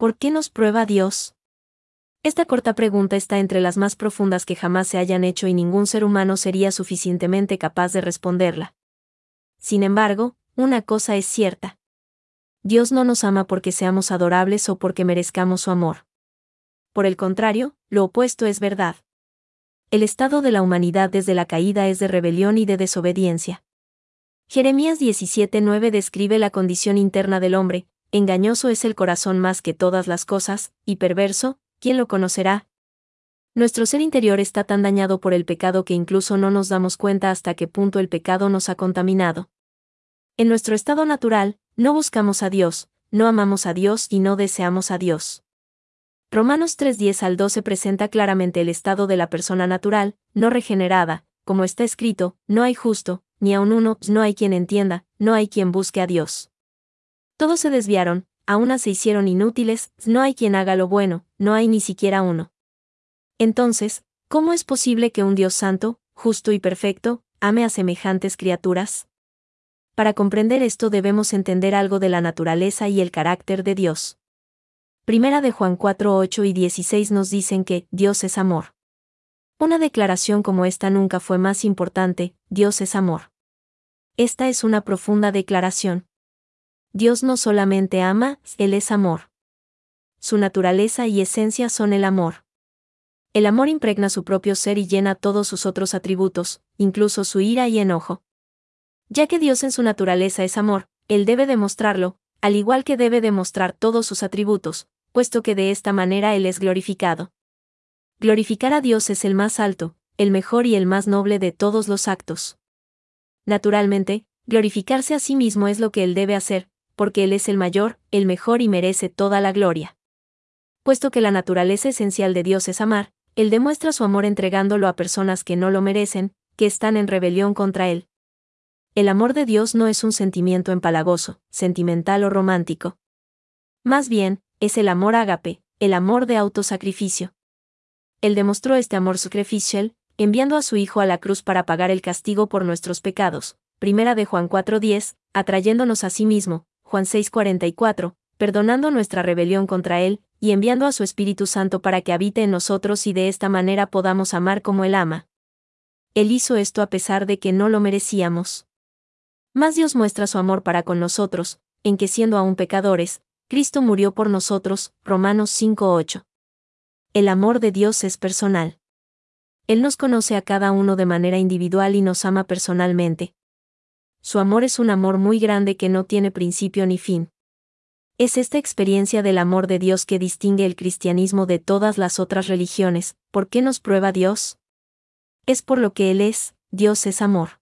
¿Por qué nos prueba Dios? Esta corta pregunta está entre las más profundas que jamás se hayan hecho y ningún ser humano sería suficientemente capaz de responderla. Sin embargo, una cosa es cierta. Dios no nos ama porque seamos adorables o porque merezcamos su amor. Por el contrario, lo opuesto es verdad. El estado de la humanidad desde la caída es de rebelión y de desobediencia. Jeremías 17:9 describe la condición interna del hombre: engañoso es el corazón más que todas las cosas, y perverso, ¿quién lo conocerá? Nuestro ser interior está tan dañado por el pecado que incluso no nos damos cuenta hasta qué punto el pecado nos ha contaminado. En nuestro estado natural, no buscamos a Dios, no amamos a Dios y no deseamos a Dios. Romanos 3:10-12 presenta claramente el estado de la persona natural, no regenerada, como está escrito: no hay justo, ni aun uno, no hay quien entienda, no hay quien busque a Dios. Todos se desviaron, a una se hicieron inútiles, no hay quien haga lo bueno, no hay ni siquiera uno. Entonces, ¿cómo es posible que un Dios santo, justo y perfecto, ame a semejantes criaturas? Para comprender esto debemos entender algo de la naturaleza y el carácter de Dios. Primera de Juan 4:8 y 16 nos dicen que Dios es amor. Una declaración como esta nunca fue más importante: Dios es amor. Esta es una profunda declaración. Dios no solamente ama, Él es amor. Su naturaleza y esencia son el amor. El amor impregna su propio ser y llena todos sus otros atributos, incluso su ira y enojo. Ya que Dios en su naturaleza es amor, Él debe demostrarlo, al igual que debe demostrar todos sus atributos, puesto que de esta manera Él es glorificado. Glorificar a Dios es el más alto, el mejor y el más noble de todos los actos. Naturalmente, glorificarse a sí mismo es lo que Él debe hacer, porque Él es el mayor, el mejor y merece toda la gloria. Puesto que la naturaleza esencial de Dios es amar, Él demuestra su amor entregándolo a personas que no lo merecen, que están en rebelión contra Él. El amor de Dios no es un sentimiento empalagoso, sentimental o romántico. Más bien, es el amor ágape, el amor de autosacrificio. Él demostró este amor sacrificial, enviando a su Hijo a la cruz para pagar el castigo por nuestros pecados. Primera de Juan 4:10, atrayéndonos a sí mismo, Juan 6:44, perdonando nuestra rebelión contra Él, y enviando a su Espíritu Santo para que habite en nosotros y de esta manera podamos amar como Él ama. Él hizo esto a pesar de que no lo merecíamos. Mas Dios muestra su amor para con nosotros, en que siendo aún pecadores, Cristo murió por nosotros, Romanos 5:8. El amor de Dios es personal. Él nos conoce a cada uno de manera individual y nos ama personalmente. Su amor es un amor muy grande que no tiene principio ni fin. Es esta experiencia del amor de Dios que distingue el cristianismo de todas las otras religiones. ¿Por qué nos prueba Dios? Es por lo que Él es: Dios es amor.